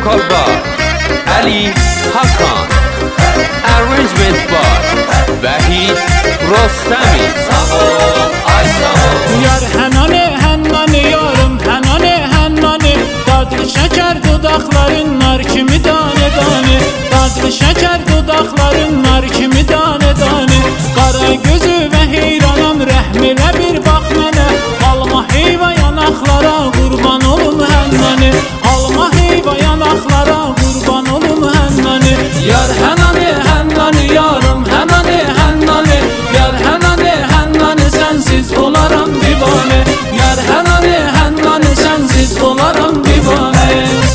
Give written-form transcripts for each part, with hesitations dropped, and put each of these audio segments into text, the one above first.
Vokal by Ali Hakan. Arrangement by Vahid Rostami. Sağ ol, ay sağ ol. Yar hənani hənani yarım hənani hənani, dadlı şəkər dudaqların nar kimi dane dane, dadlı şəkər dudaqların nar kimi dane dane. Qara gözü və heyranam rəhm elə bir bax mənə, alma heyva yanaqlara qurban olum hənani, alma heyva yanaqlara qurban olum hənani. Yar hənani hənani yarım hənani hənani, yar hənani hənani sensiz olaram divane, yar hənani hənani sensiz olaram divane.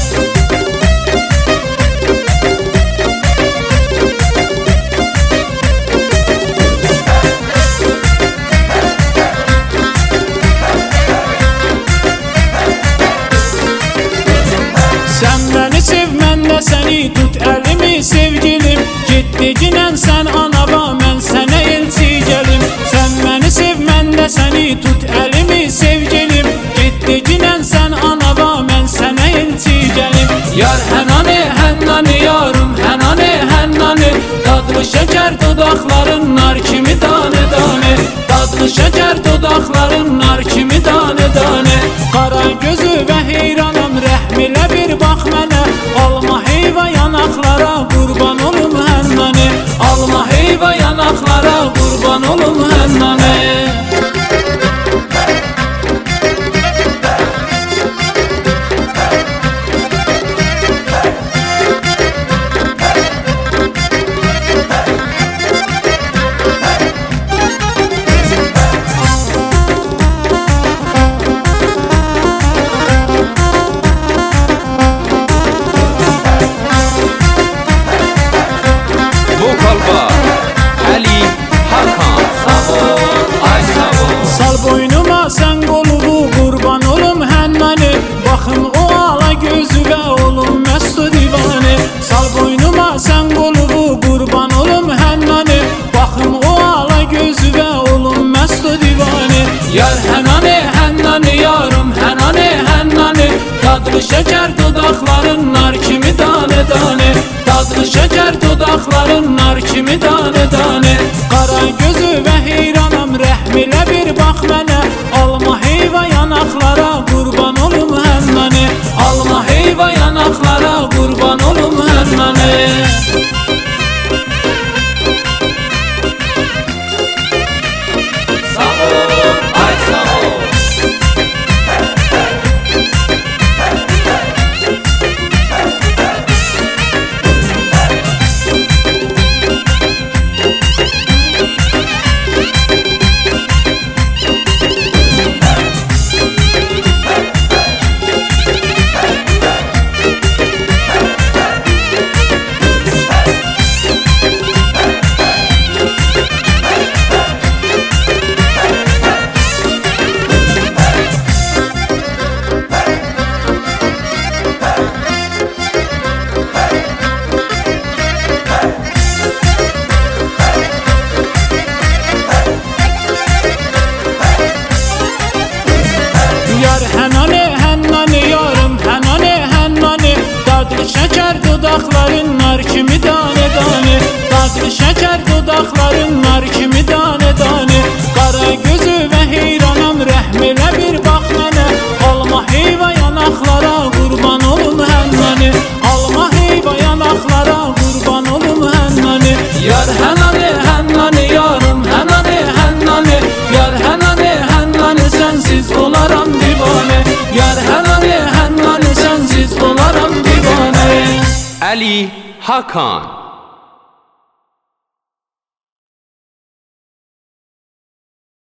Sen beni sev, mən də səni tut əlimi sevgilim, getdiginən sən anava, mən sənə elçi gəlim. Sen beni sev, mən də səni tut əlimi sevgilim, getdiginən sən anava, mən sənə elçi gəlim. Yar hənani hənani yarım hənani hənani, dadlı şəkər dodaqların nar kimi dane dane, dadlı şəkər dodaqların nar kimi dane dane. Qara gözü və heyranam rəhm elə bir bax mənə, alma heyva yanaqlara qurban olum hənani, alma heyva yanaqlara qurban olum hənani. Vokal by Ali Hakan. Sağ ol, ay sağ ol. Sal boynuma sen qolubu qurban olum hənani, baxım o ala gözü və olum məstu divane. Sal boynuma sen qolubu qurban olum hənani, baxım o ala gözü və olum məstu divane. Yar hənani hənani yarım hənani hənani, dadlı şəkər dodaqların nar kimi dane dane, dadlı şəkər dodaqların nar kimi dane dane. Qara gözü və heyranam rəhm elə bir bax mənə, alma heyva yanaqlara qurban olum hənani, alma heyva yanaqlara qurban olum hənani. Sağ ol, ay sağ ol. Yar hənani hənani yarım hənani hənani, dadlı şəkər dodaqların nar kimi dane dane, dadlı şəkər dodaqların nar kimi dane dane. Qara gözü və heyranam rəhm elə bir bax mənə, alma heyva yanaqlara qurban olum hənani, alma heyva yanaqlara qurban olum hənani. Yar hənani hənani yarım hənani hənani, yar hənani hənani sensiz olaram divane, yar hənani hənani sensiz olaram divane. Ali Hakan.